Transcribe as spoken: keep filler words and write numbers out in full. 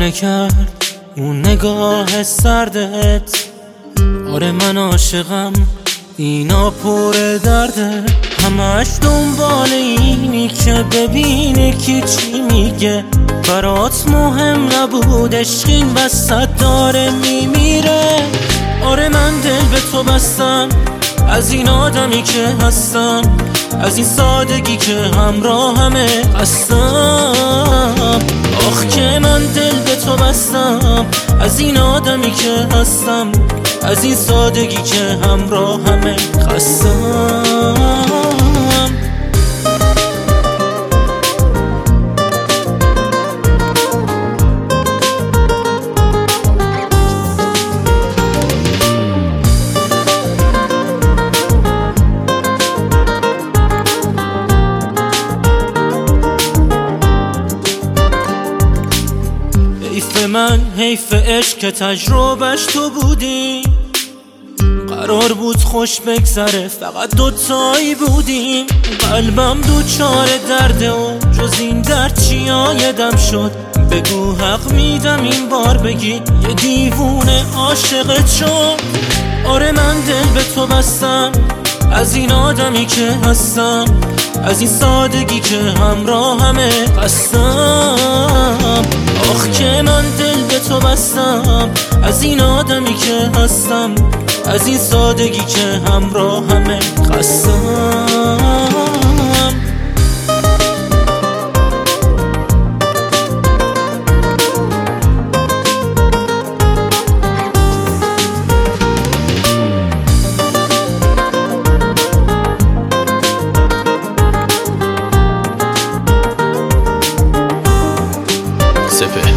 دیوونه کرد اون نگاه سردت. آره من عاشقم، اینا پر درده، همش دنبال اینی که ببینی کی چی میگه. برات مهم نبود عشق این وسط داره میمیره. آره من دل به تو بستم، از این آدمی که هستم، از این سادگی که همراه همه هستم. آخ که من دل به تو بستم، از این آدمی که هستم، از این سادگی که همراه همه هستم. حیف من، حیف عشق که تجربهش تو بودی. قرار بود خوش بگذره، فقط دوتایی بودیم. قلبم دوچار درده و جز این درد چی آیدم شد. بگو حق میدم این بار بگی یه دیوونه عاشقت شد. آره من دل به تو بستم، از این آدمی که هستم، از این سادگی که همراه همه هستم. آخ که من دل به تو بستم، از این آدمی که هستم، از این سادگی که همراه همه هستم. سپه